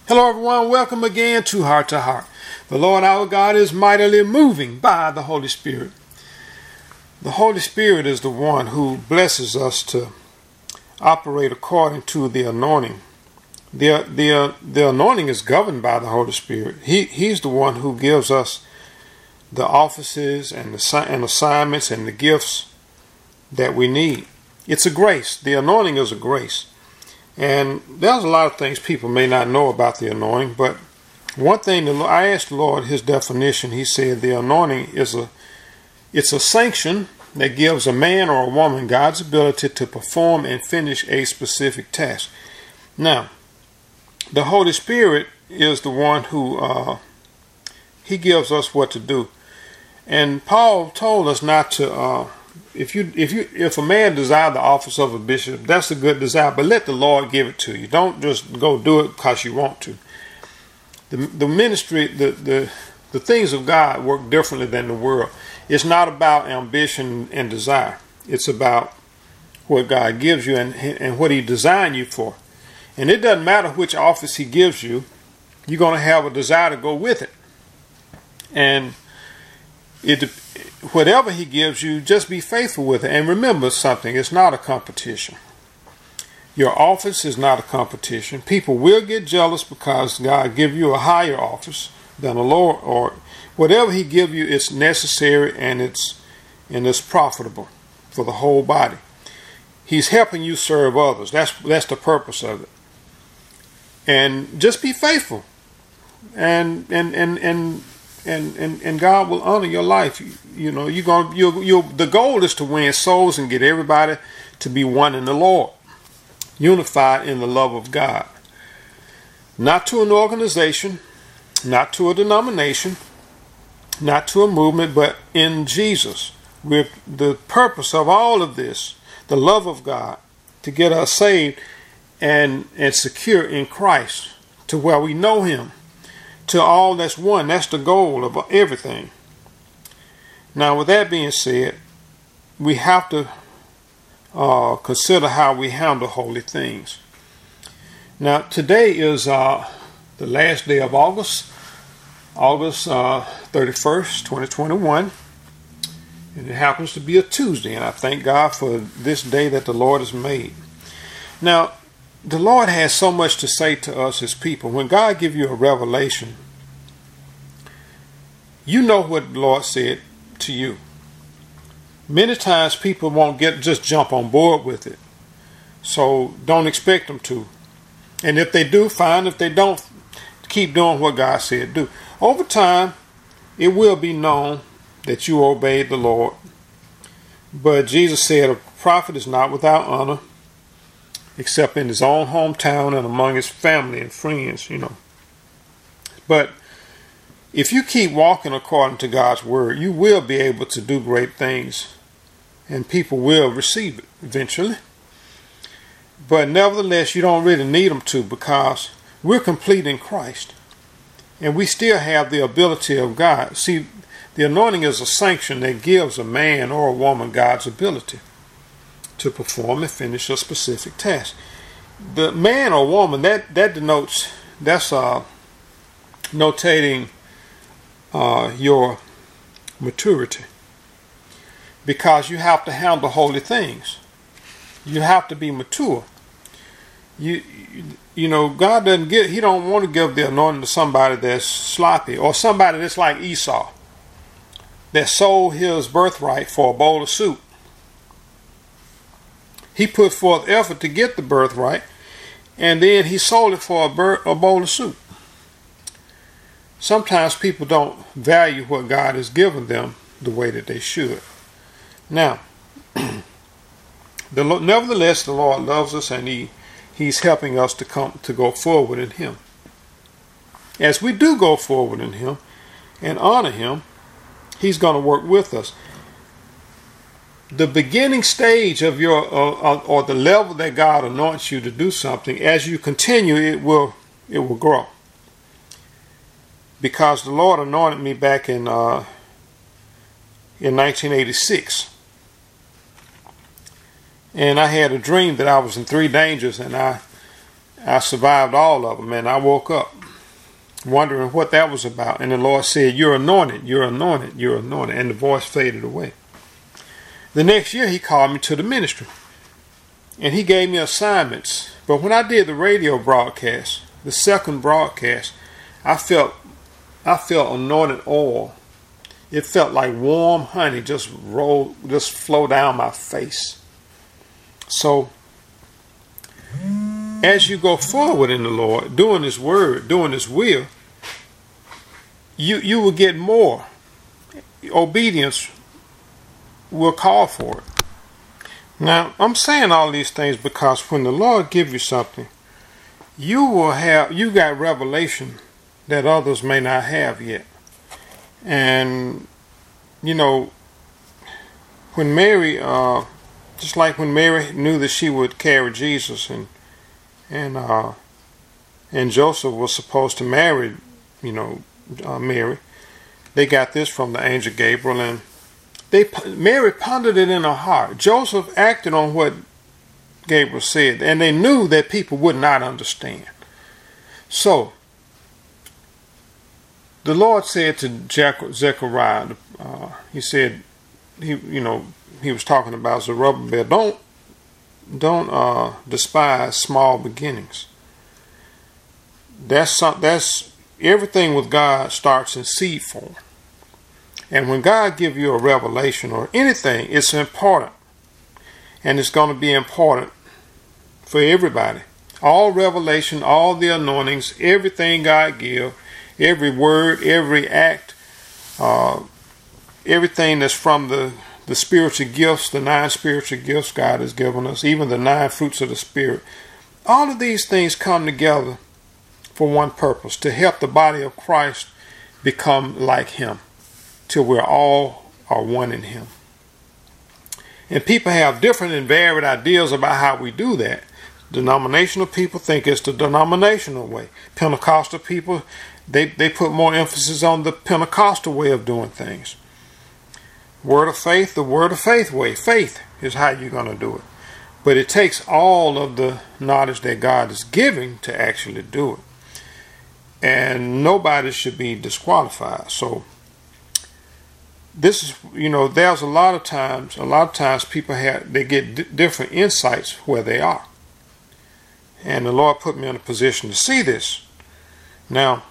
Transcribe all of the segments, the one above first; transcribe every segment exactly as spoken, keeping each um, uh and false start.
Hello everyone, welcome again to Heart to Heart. The Lord our God is mightily moving by the Holy Spirit. The Holy Spirit is the one who blesses us to operate according to the anointing. The, the, the anointing is governed by the Holy Spirit. He, he's the one who gives us the offices and the and assignments and the gifts that we need. It's a grace. The anointing is a grace. And there's a lot of things people may not know about the anointing, but one thing, I asked the Lord his definition. He said the anointing is a, it's a sanction that gives a man or a woman God's ability to perform and finish a specific task. Now, the Holy Spirit is the one who, uh, he gives us what to do. And Paul told us not to, uh, If you if you if a man desire the office of a bishop, that's a good desire, but let the Lord give it to you. Don't just go do it because you want to. The the ministry, the the the things of God work differently than the world. It's not about ambition and desire. It's about what God gives you and and what He designed you for. And it doesn't matter which office He gives you, you're going to have a desire to go with it. And it. Whatever He gives you, just be faithful with it. And remember something, it's not a competition. Your office is not a competition. People will get jealous because God give you a higher office than a lower, or whatever He give you, it's necessary and it's and it's profitable for the whole body. He's helping you serve others. That's that's the purpose of it. And just be faithful. And and and and And, and and God will honor your life. You, you know, you're gonna you you. The goal is to win souls and get everybody to be one in the Lord, unified in the love of God. Not to an organization, not to a denomination, not to a movement, but in Jesus. With the purpose of all of this, the love of God, to get us saved and and secure in Christ, to where we know Him. To all that's one. That's the goal of everything. Now, with that being said, we have to uh, consider how we handle holy things. Now, today is uh, the last day of August, August uh, thirty-first, twenty twenty-one. And it happens to be a Tuesday, and I thank God for this day that the Lord has made. Now, the Lord has so much to say to us as people. When God gives you a revelation, you know what the Lord said to you. Many times people won't get just jump on board with it. So don't expect them to. And if they do, fine. If they don't, keep doing what God said do. Over time, it will be known that you obeyed the Lord. But Jesus said a prophet is not without honor, except in his own hometown and among his family and friends, you know. But if you keep walking according to God's word, you will be able to do great things, and people will receive it eventually. But nevertheless, you don't really need them to, because we're complete in Christ, and we still have the ability of God. See, the anointing is a sanction that gives a man or a woman God's ability to perform and finish a specific task. The man or woman, that that denotes, that's uh notating uh your maturity, because you have to handle holy things. You have to be mature. You you know, God doesn't get he don't want to give the anointing to somebody that's sloppy, or somebody that's like Esau, that sold his birthright for a bowl of soup. He put forth effort to get the birthright, and then he sold it for a, a bowl of soup. Sometimes people don't value what God has given them the way that they should. Now, the, nevertheless, the Lord loves us, and he, He's helping us to come to go forward in Him. As we do go forward in Him and honor Him, He's going to work with us. The beginning stage of your, uh, or the level that God anoints you to do something, as you continue, it will, it will grow. Because the Lord anointed me back in uh, in nineteen eighty-six, and I had a dream that I was in three dangers, and I I survived all of them, and I woke up wondering what that was about. And the Lord said, "You're anointed, you're anointed, you're anointed." And the voice faded away. The next year, he called me to the ministry. And he gave me assignments. But when I did the radio broadcast, the second broadcast, I felt I felt anointed oil. It felt like warm honey just roll, just flow down my face. So, as you go forward in the Lord, doing His word, doing His will, you you will get more. Obedience will call for it. Now, I'm saying all these things because when the Lord gives you something, you will have, you got revelation that others may not have yet. And, you know, when Mary, uh, just like when Mary knew that she would carry Jesus, and and uh, and Joseph was supposed to marry, you know, uh, Mary, they got this from the angel Gabriel, and they Mary pondered it in her heart. Joseph acted on what Gabriel said, and they knew that people would not understand. So the Lord said to Zechariah, uh, he said, he you know he was talking about Zerubbabel, don't don't uh, despise small beginnings. That's some, that's everything with God starts in seed form. And when God gives you a revelation or anything, it's important. And it's going to be important for everybody. All revelation, all the anointings, everything God gives, every word, every act, uh, everything that's from the, the spiritual gifts, the nine spiritual gifts God has given us, even the nine fruits of the Spirit. All of these things come together for one purpose, to help the body of Christ become like Him, till we're all are one in Him. And people have different and varied ideas about how we do that. Denominational people think it's the denominational way. Pentecostal people, they, they put more emphasis on the Pentecostal way of doing things. Word of faith, the word of faith way. Faith is how you're going to do it. But it takes all of the knowledge that God is giving to actually do it. And nobody should be disqualified. So this is, you know, there's a lot of times, a lot of times people have, they get d different insights where they are. And the Lord put me in a position to see this. Now,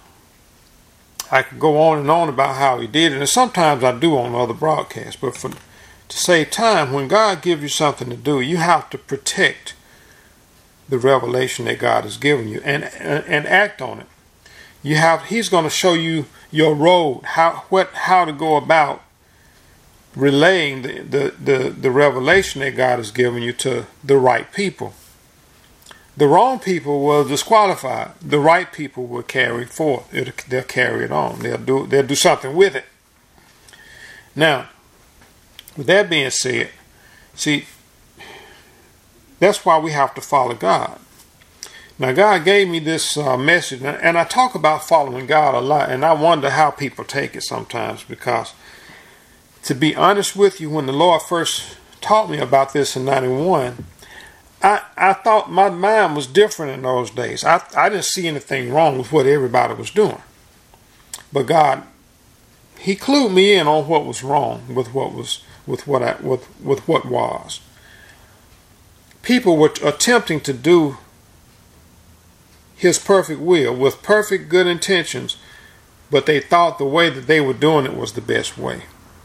I could go on and on about how He did it, and sometimes I do on other broadcasts, but for, to save time, when God gives you something to do, you have to protect the revelation that God has given you and, and, and act on it. You have, He's going to show you your road, how, what, how to go about relaying the, the, the, the revelation that God has given you to the right people. The wrong people will disqualify. The right people will carry forth. It'll, they'll carry it on. They'll do, they'll do something with it. Now, with that being said, see, that's why we have to follow God. Now, God gave me this uh, message, and I talk about following God a lot, and I wonder how people take it sometimes, because to be honest with you, when the Lord first taught me about this in ninety-one, I, I thought my mind was different in those days. I, I didn't see anything wrong with what everybody was doing. But God, He clued me in on what was wrong with what was with what I, with, with what was. People were attempting to do His perfect will with perfect good intentions, but they thought the way that they were doing it was the best way.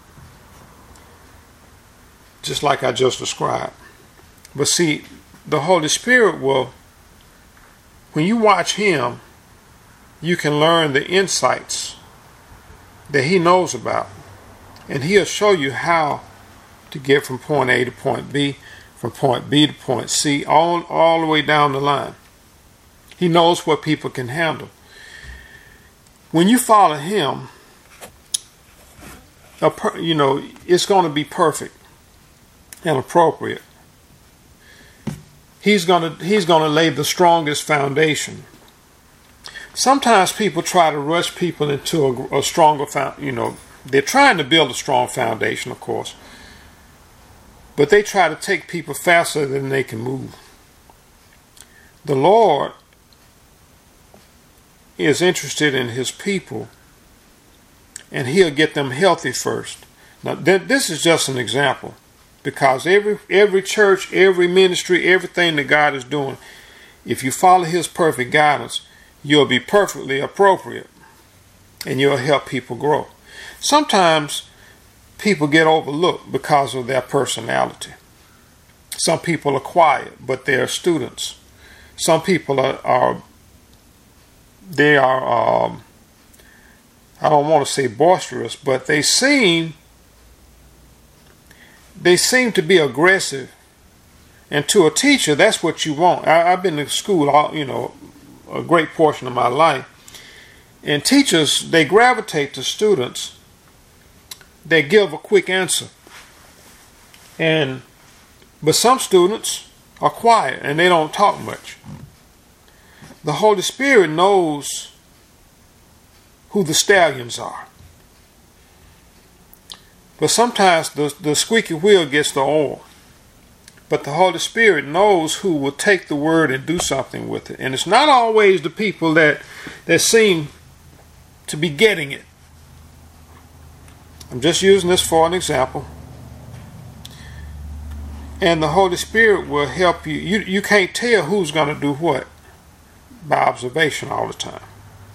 Just like I just described. But see, the Holy Spirit will, when you watch Him, you can learn the insights that He knows about. And He'll show you how to get from point A to point B, from point B to point C, all, all the way down the line. He knows what people can handle. When you follow Him, a per, you know, it's going to be perfect and appropriate. He's going to he's going to lay the strongest foundation. Sometimes people try to rush people into a, a stronger foundation. You know, they're trying to build a strong foundation, of course, but they try to take people faster than they can move. The Lord is interested in his people, and he'll get them healthy first. Now, th- this is just an example, because every every church, every ministry, everything that God is doing, if you follow his perfect guidance, you'll be perfectly appropriate, and you'll help people grow. Sometimes people get overlooked because of their personality. Some people are quiet, but they're students. Some people are, are they are, um, I don't want to say boisterous, but they seem, they seem to be aggressive. And to a teacher, that's what you want. I, I've been to school, all, you know, a great portion of my life. And teachers, they gravitate to students. They give a quick answer. And but some students are quiet and they don't talk much. The Holy Spirit knows who the stallions are. But sometimes the, the squeaky wheel gets the oil. But the Holy Spirit knows who will take the word and do something with it. And it's not always the people that, that seem to be getting it. I'm just using this for an example. And the Holy Spirit will help you. You, you can't tell who's going to do what by observation all the time.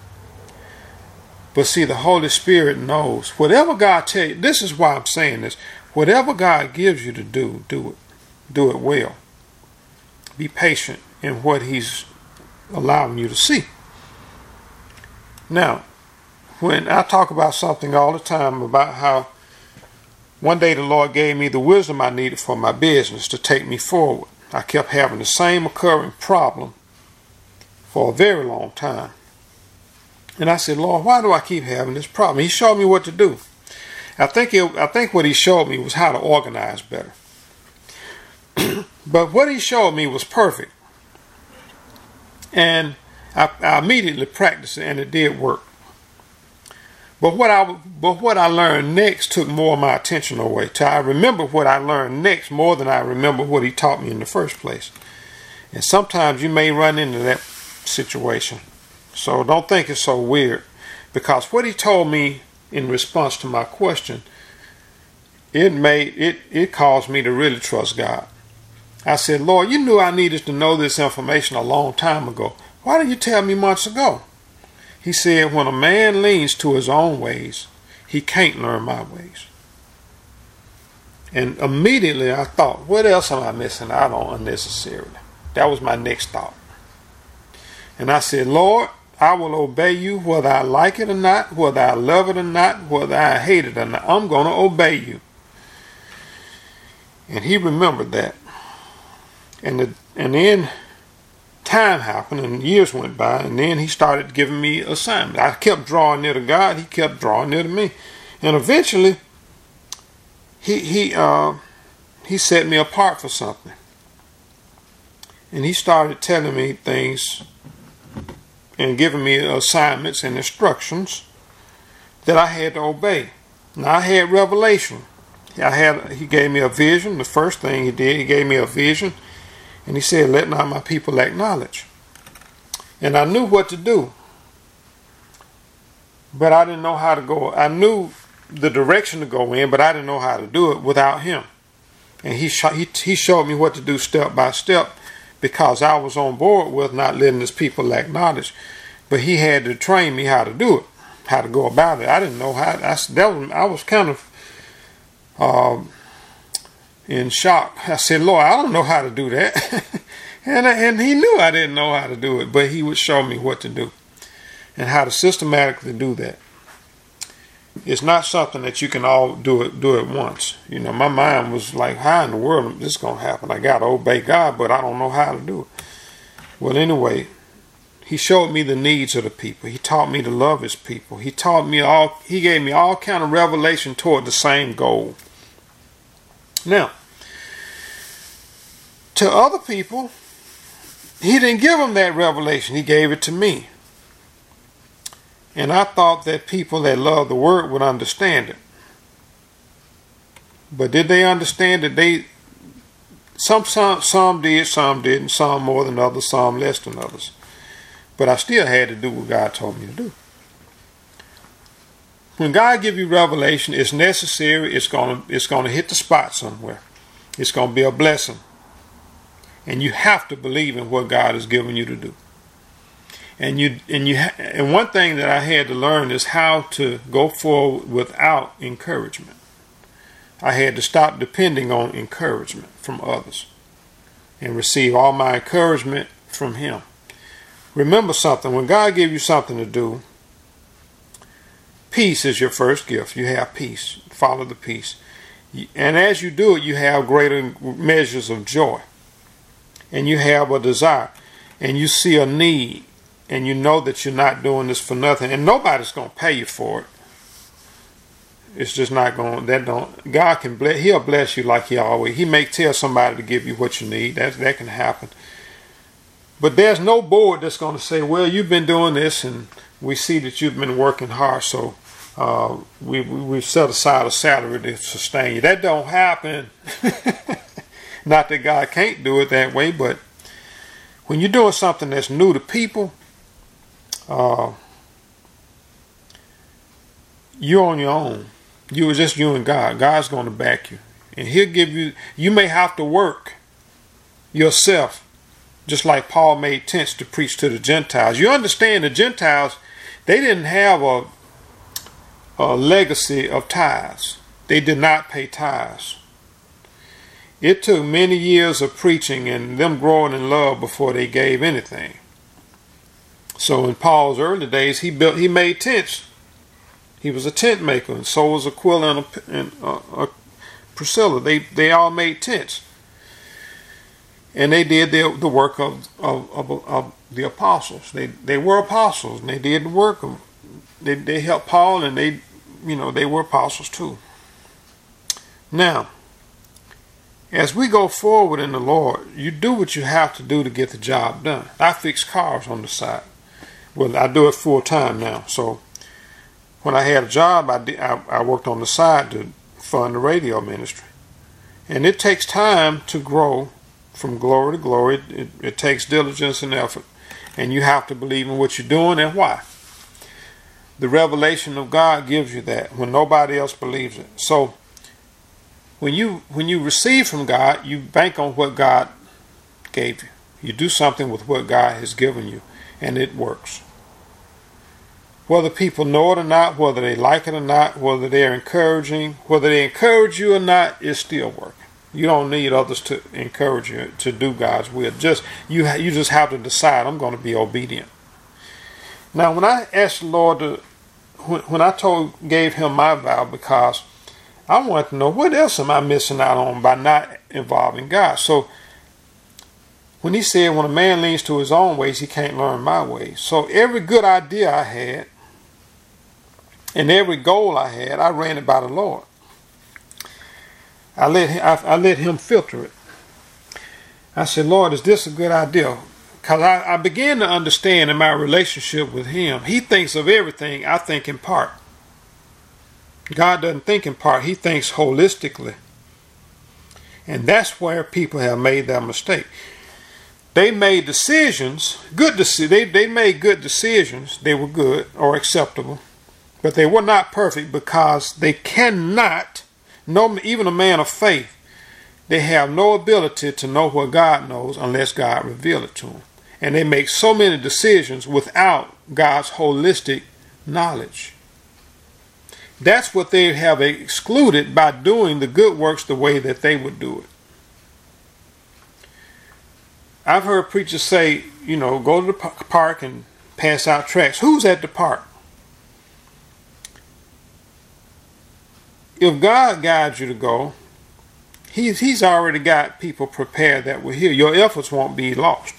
But see, the Holy Spirit knows. Whatever God tells you, this is why I'm saying this. Whatever God gives you to do, do it. Do it well. Be patient in what he's allowing you to see. Now, when I talk about something all the time about how one day the Lord gave me the wisdom I needed for my business to take me forward. I kept having the same occurring problem for a very long time. And I said, Lord, why do I keep having this problem? He showed me what to do. I think, it, I think what he showed me was how to organize better. But what he showed me was perfect. And I, I immediately practiced it, and it did work. But what I but what I learned next took more of my attention away. Till I remember what I learned next more than I remember what he taught me in the first place. And sometimes you may run into that situation. So don't think it's so weird. Because what he told me in response to my question, it made it it caused me to really trust God. I said, Lord, you knew I needed to know this information a long time ago. Why didn't you tell me months ago? He said, when a man leans to his own ways, he can't learn my ways. And immediately I thought, what else am I missing out on unnecessarily? That was my next thought. And I said, Lord, I will obey you whether I like it or not, whether I love it or not, whether I hate it or not. I'm going to obey you. And he remembered that. And, the, and then time happened and years went by, and then he started giving me assignments. I kept drawing near to God. He kept drawing near to me. And eventually, he, he, uh, he set me apart for something. And he started telling me things and giving me assignments and instructions that I had to obey. Now, I had revelation. I had, he gave me a vision. The first thing he did, he gave me a vision. And he said, let not my people lack knowledge. And I knew what to do. But I didn't know how to go. I knew the direction to go in, but I didn't know how to do it without him. And he, sh- he, he showed me what to do step by step, because I was on board with not letting his people lack knowledge. But he had to train me how to do it, how to go about it. I didn't know how. I, that was, I was kind of uh, in shock. I said, Lord, I don't know how to do that. and, and he knew I didn't know how to do it, but he would show me what to do and how to systematically do that. It's not something that you can all do it do at once. You know, my mind was like, how in the world is this going to happen? I got to obey God, but I don't know how to do it. Well, anyway, he showed me the needs of the people. He taught me to love his people. He taught me all, he gave me all kind of revelation toward the same goal. Now, to other people, he didn't give them that revelation. He gave it to me. And I thought that people that love the word would understand it. But did they understand it? They some some some did, some didn't, some more than others, some less than others. But I still had to do what God told me to do. When God gives you revelation, it's necessary. It's gonna it's gonna hit the spot somewhere. It's gonna be a blessing, and you have to believe in what God has given you to do. And you and you ha and one thing that I had to learn is how to go forward without encouragement. I had to stop depending on encouragement from others and receive all my encouragement from Him. Remember something: when God gives you something to do, peace is your first gift. You have peace. Follow the peace. And as you do it, you have greater measures of joy. And you have a desire. And you see a need. And you know that you're not doing this for nothing. And nobody's going to pay you for it. It's just not going, that don't, God can bless, He'll bless you like He always. He may tell somebody to give you what you need. That, that can happen. But there's no board that's going to say, well, you've been doing this and we see that you've been working hard, so uh, we, we, we've set aside a salary to sustain you. That don't happen. Not that God can't do it that way, but when you're doing something that's new to people, uh, you're on your own. You just you and God. God's going to back you. And He'll give you, you may have to work yourself, just like Paul made tents to preach to the Gentiles. You understand, the Gentiles, they didn't have a, a legacy of tithes. They did not pay tithes. It took many years of preaching and them growing in love before they gave anything. So in Paul's early days, he built, he made tents. He was a tent maker, and so was Aquila and, and uh, uh, Priscilla. They they all made tents, and they did the the work of of, of, of the apostles. They they were apostles, and they did the work of. They they helped Paul, and they you know they were apostles too. Now, as we go forward in the Lord, you do what you have to do to get the job done. I fix cars on the side. Well, I do it full time now. So when I had a job, I, did, I, I worked on the side to fund the radio ministry. And it takes time to grow from glory to glory. It, it, it takes diligence and effort. And you have to believe in what you're doing and why. The revelation of God gives you that when nobody else believes it. So when you when you receive from God, you bank on what God gave you. You do something with what God has given you, and it works. Whether people know it or not, whether they like it or not, whether they're encouraging, whether they encourage you or not, it's still working. You don't need others to encourage you to do God's will. Just you, ha you just have to decide, I'm going to be obedient. Now, when I asked the Lord to, when, when I told, gave Him my vow, because I wanted to know what else am I missing out on by not involving God. So when He said, when a man leans to his own ways, he can't learn my ways. So every good idea I had and every goal I had, I ran it by the Lord. I let him, I, I let Him filter it. I said, Lord, is this a good idea? Because I, I began to understand in my relationship with Him, He thinks of everything, I think in part. God doesn't think in part, He thinks holistically. And that's where people have made that mistake. They made decisions, good deci they, they made good decisions, they were good or acceptable, but they were not perfect because they cannot, no, even a man of faith, they have no ability to know what God knows unless God reveals it to them. And they make so many decisions without God's holistic knowledge. That's what they have excluded by doing the good works the way that they would do it. I've heard preachers say, you know, go to the park and pass out tracts. Who's at the park? If God guides you to go, he's, he's already got people prepared that will hear. Your efforts won't be lost.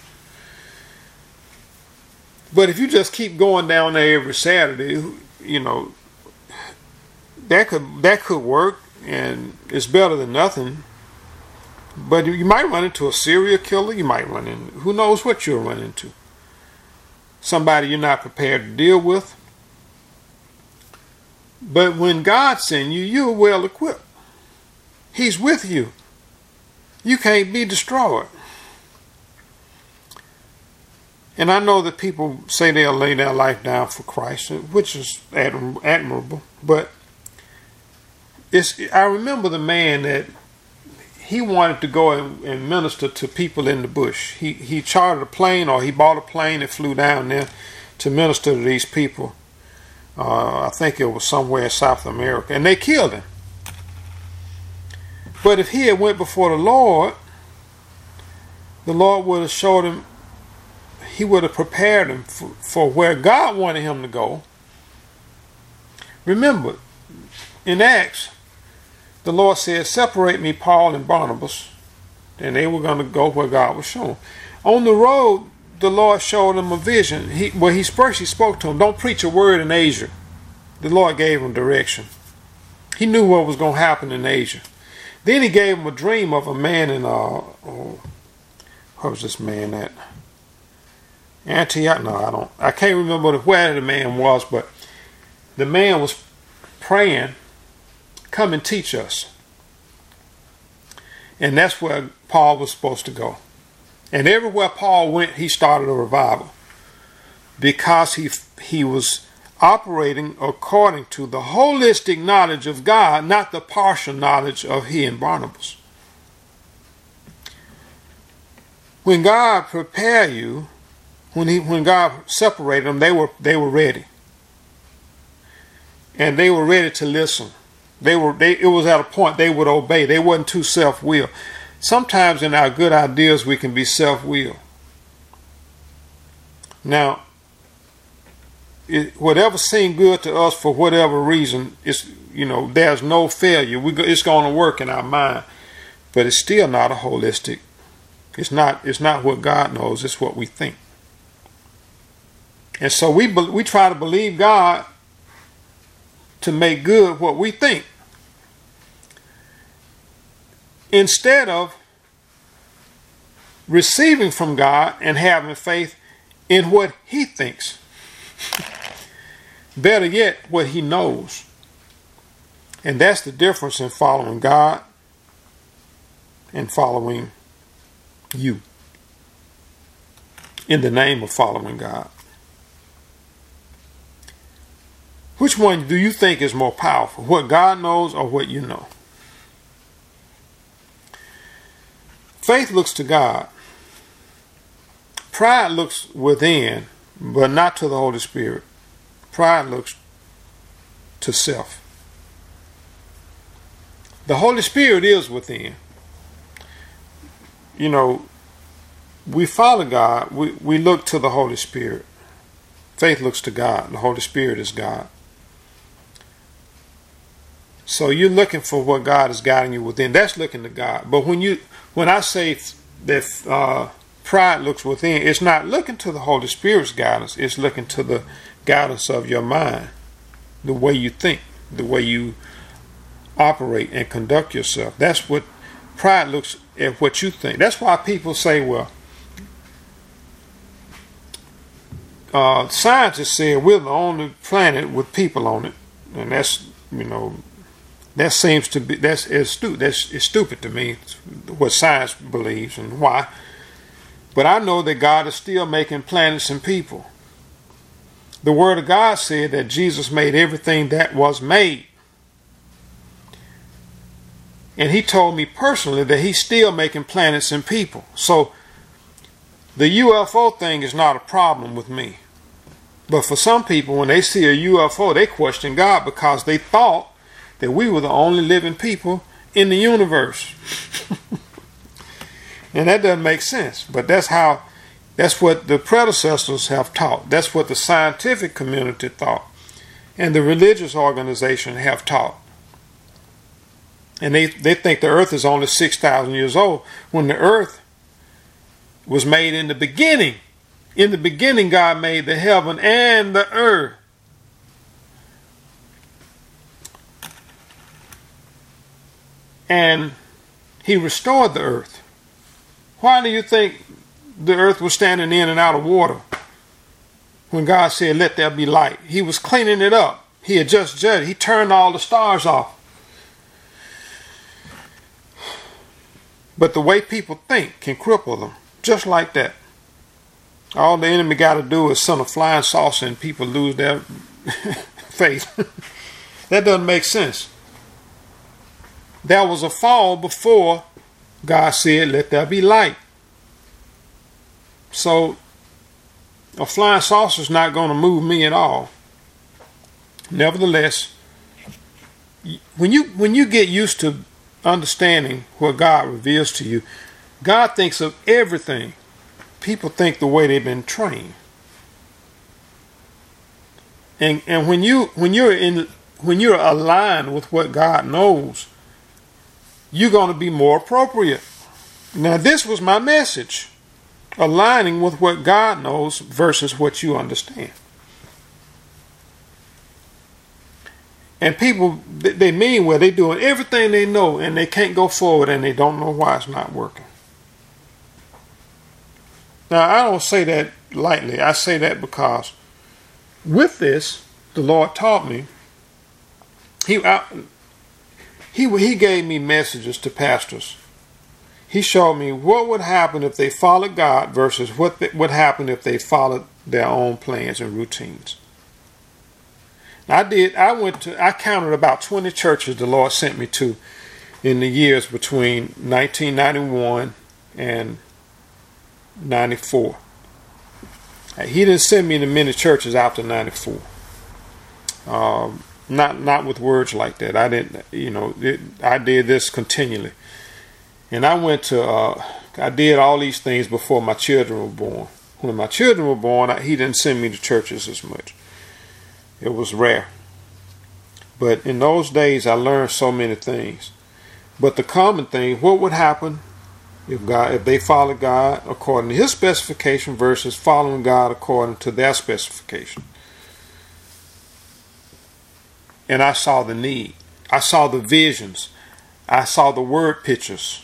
But if you just keep going down there every Saturday, you know, that could that could work, and it's better than nothing. But you might run into a serial killer. You might run into, who knows what you'll run into. Somebody you're not prepared to deal with. But when God sends you, you're well equipped. He's with you. You can't be destroyed. And I know that people say they'll lay their life down for Christ, which is adm- admirable. But it's, I remember the man that he wanted to go and, and minister to people in the bush. He, he chartered a plane, or he bought a plane and flew down there to minister to these people. Uh, I think it was somewhere in South America. And they killed him. But if he had went before the Lord, the Lord would have showed him, he would have prepared him for, for where God wanted him to go. Remember, in Acts, the Lord said, separate me, Paul and Barnabas. And they were going to go where God was showing. On the road, the Lord showed them a vision. He, well, he first he spoke to them, don't preach a word in Asia. The Lord gave him direction. He knew what was going to happen in Asia. Then he gave him a dream of a man in, uh, oh, what was this man at? Antioch? No, I don't. I can't remember where the man was, but the man was praying, come and teach us. And that's where Paul was supposed to go. And everywhere Paul went, he started a revival. Because he he was operating according to the holistic knowledge of God, not the partial knowledge of he and Barnabas. When God prepared you, when he when God separated them, they were they were ready. And they were ready to listen. They were they it was at a point they would obey. They wasn't too self-willed. Sometimes in our good ideas we can be self-willed. Now, it, whatever seemed good to us for whatever reason, it's, you know, there's no failure. We go, it's going to work in our mind, but it's still not a holistic. It's not. It's not what God knows. It's what we think. And so we we try to believe God to make good what we think, instead of receiving from God and having faith in what he thinks. Better yet, what he knows. And that's the difference in following God and following you, in the name of following God. Which one do you think is more powerful? What God knows or what you know? Faith looks to God. Pride looks within, but not to the Holy Spirit. Pride looks to self. The Holy Spirit is within. You know, we follow God. We, we look to the Holy Spirit. Faith looks to God. The Holy Spirit is God. So you're looking for what God is guiding you within. That's looking to God. But when you, when I say that uh, pride looks within, it's not looking to the Holy Spirit's guidance. It's looking to the guidance of your mind, the way you think, the way you operate and conduct yourself. That's what pride looks at, what you think. That's why people say, well, uh, scientists say we're the only planet with people on it, and that's, you know, that seems to be, that's is stu that's is stupid to me, what science believes and why. But I know that God is still making planets and people. The Word of God said that Jesus made everything that was made. And he told me personally that he's still making planets and people. So the U F O thing is not a problem with me. But for some people, when they see a U F O, they question God because they thought that we were the only living people in the universe. And that doesn't make sense. But that's how, that's what the predecessors have taught. That's what the scientific community thought. And the religious organization have taught. And they, they think the earth is only six thousand years old, when the earth was made in the beginning. In the beginning, God made the heaven and the earth. And he restored the earth. Why do you think the earth was standing in and out of water when God said, let there be light? He was cleaning it up. He had just judged. He turned all the stars off. But the way people think can cripple them, just like that. All the enemy got to do is send a flying saucer and people lose their faith. That doesn't make sense. There was a fall before God said, let there be light. So a flying saucer is not going to move me at all. Nevertheless, when you when you get used to understanding what God reveals to you, God thinks of everything. People think the way they've been trained. And and when you when you're in when you're aligned with what God knows, you're going to be more appropriate. Now, this was my message. Aligning with what God knows versus what you understand. And people, they mean well, they're doing everything they know and they can't go forward and they don't know why it's not working. Now, I don't say that lightly. I say that because with this, the Lord taught me. He, I, he, he gave me messages to pastors. He showed me what would happen if they followed God versus what would happen if they followed their own plans and routines. I did. I went to. I counted about twenty churches the Lord sent me to in the years between nineteen ninety-one and ninety-four. He didn't send me to many churches after ninety-four. Um, not not with words like that. I didn't. You know, it, I did this continually. And I went to, uh, I did all these things before my children were born. When my children were born, I, he didn't send me to churches as much. It was rare. But in those days, I learned so many things. But the common thing, what would happen if God, if they followed God according to His specification versus following God according to their specification? And I saw the need. I saw the visions. I saw the word pictures.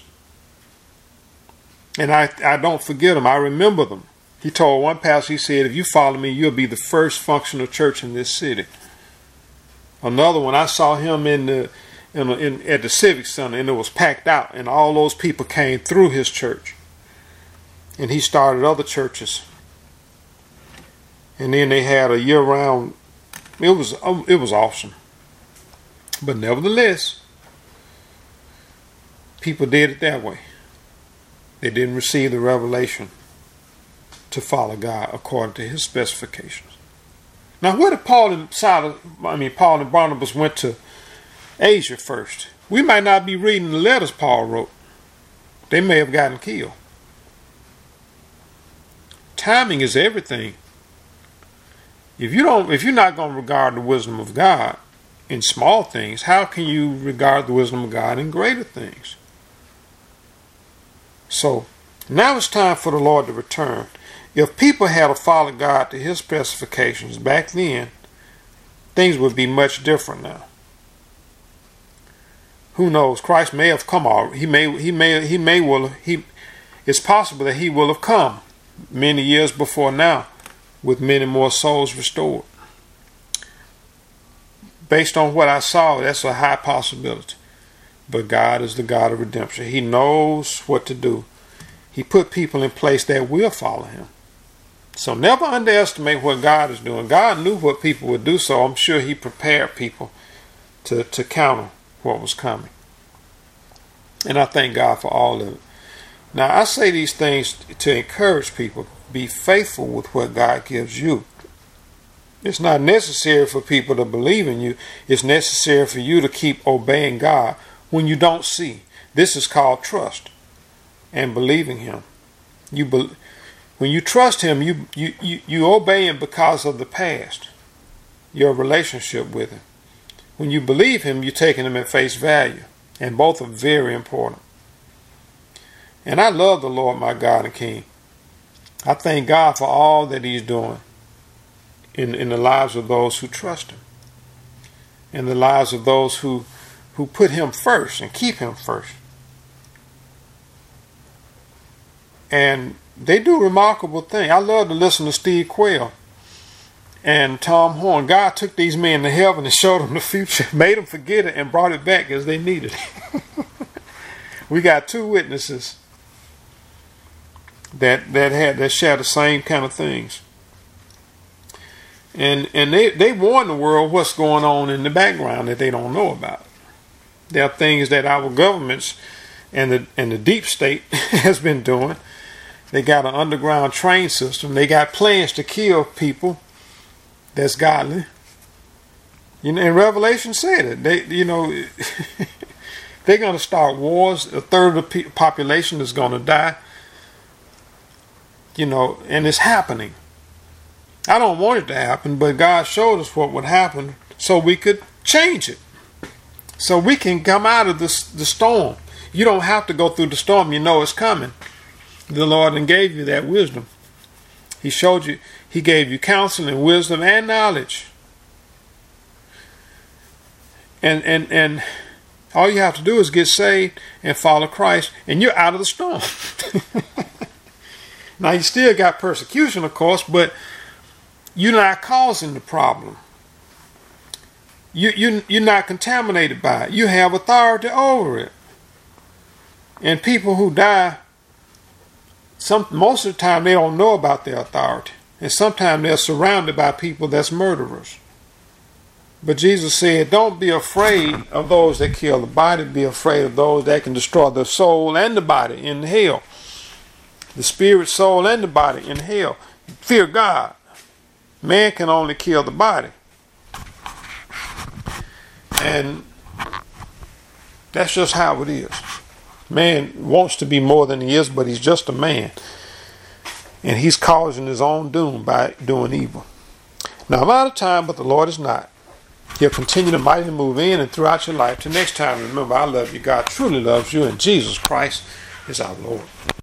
And I, I don't forget them. I remember them. He told one pastor, he said, if you follow me, you'll be the first functional church in this city. Another one, I saw him in the in, in at the Civic Center, and it was packed out, and all those people came through his church. And he started other churches. And then they had a year-round. It was it was awesome. But nevertheless, people did it that way. They didn't receive the revelation to follow God according to His specifications. Now, where did Paul and Silas, I mean Paul and Barnabas went to Asia first? We might not be reading the letters Paul wrote. They may have gotten killed. Timing is everything. If you don't, if you're not going to regard the wisdom of God in small things, how can you regard the wisdom of God in greater things? So, now it's time for the Lord to return. If people had followed God to His specifications back then, things would be much different now. Who knows? Christ may have come already. He may, he may, he may will. He, it's possible that He will have come many years before now, with many more souls restored. Based on what I saw, that's a high possibility. But God is the God of redemption. He knows what to do. He put people in place that will follow Him. So never underestimate what God is doing. God knew what people would do, so I'm sure He prepared people to, to counter what was coming. And I thank God for all of it. Now, I say these things to encourage people. Be faithful with what God gives you. It's not necessary for people to believe in you. It's necessary for you to keep obeying God when you don't see. This is called trust and believing Him. You be, when you trust Him, you, you, you, you obey Him because of the past, your relationship with Him. When you believe Him, you're taking Him at face value. And both are very important. And I love the Lord my God and King. I thank God for all that He's doing in, in the lives of those who trust Him. In the lives of those who who put Him first and keep Him first. And they do remarkable things. I love to listen to Steve Quayle and Tom Horn. God took these men to heaven and showed them the future, made them forget it, and brought it back as they needed it. We got two witnesses that that had that share the same kind of things. And and they, they warn the world what's going on in the background that they don't know about. There are things that our governments and the and the deep state has been doing. They got an underground train system. They got plans to kill people that's godly. You know, and Revelation said it. They, you know, they're going to start wars. A third of the pe- population is going to die. You know, and it's happening. I don't want it to happen, but God showed us what would happen so we could change it. So we can come out of this, the storm. You don't have to go through the storm. You know it's coming. The Lord then gave you that wisdom. He showed you, He gave you counsel and wisdom and knowledge. And and and all you have to do is get saved and follow Christ, and you're out of the storm. Now you still got persecution, of course, but you're not causing the problem. You you you're not contaminated by it. You have authority over it. And people who die, some most of the time they don't know about their authority, and sometimes they're surrounded by people that's murderers. But Jesus said, don't be afraid of those that kill the body. Be afraid of those that can destroy the soul and the body in hell. The spirit, soul, and the body in hell. Fear God. Man can only kill the body. And that's just how it is. Man wants to be more than he is, but he's just a man. And he's causing his own doom by doing evil. Now I'm out of time, but the Lord is not. He'll continue to mightily move in and throughout your life. Till next time, remember, I love you. God truly loves you, and Jesus Christ is our Lord.